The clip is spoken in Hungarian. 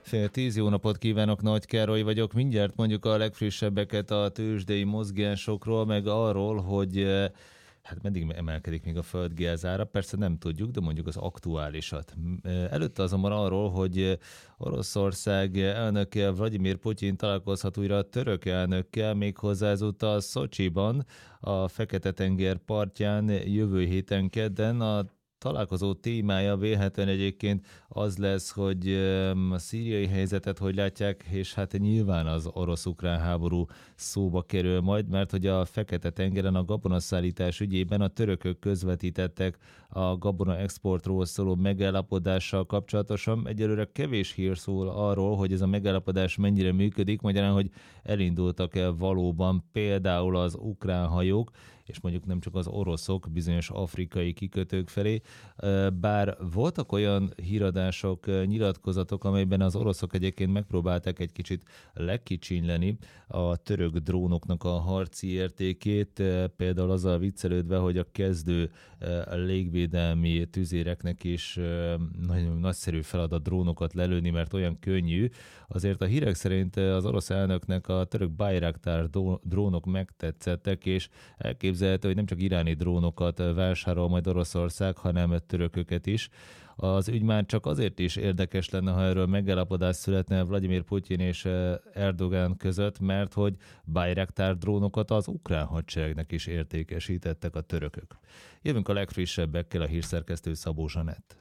Fél 10, jó napot kívánok, Nagy Károly vagyok. Mindjárt mondjuk a legfrissebbeket a tőzsdei mozgásokról, meg arról, hogy hát meddig emelkedik még a földgáz ára. Persze nem tudjuk, de mondjuk az aktuálisat. Előtte azonban arról, hogy Oroszország elnöke Vladimir Putyin találkozhat újra a török elnökkel, méghozzá ezúttal Szocsiban, a Fekete-tenger partján jövő héten kedden. A találkozó témája vélhetően egyébként az lesz, hogy a szíriai helyzetet hogy látják, és hát nyilván az orosz-ukrán háború szóba kerül majd, mert hogy a Fekete-tengeren a gabonaszállítás ügyében a törökök közvetítettek a gabona exportról szóló megállapodással kapcsolatosan. Egyelőre kevés hír szól arról, hogy ez a megállapodás mennyire működik, magyarán, hogy elindultak-e valóban például az ukrán hajók, és mondjuk nem csak az oroszok bizonyos afrikai kikötők felé, bár voltak olyan híradások, nyilatkozatok, amelyben az oroszok egyébként megpróbálták egy kicsit lekicsinyleni a török drónoknak a harci értékét, például azzal viccelődve, hogy a kezdő légvédelmi tüzéreknek is nagyon nagyszerű feladat drónokat lelőni, mert olyan könnyű. Azért a hírek szerint az orosz elnöknek a török Bayraktar drónok megtetszettek, és elképzelhető, hogy nem csak iráni drónokat vásárol majd Oroszország, hanem törököket is. Az ügy már csak azért is érdekes lenne, ha erről megállapodás születne Vladimir Putyin és Erdogan között, mert hogy Bayraktar drónokat az ukrán hadseregnek is értékesítettek a törökök. Jövünk a legfrissebbekkel, a hírszerkesztő Szabó Zsanett.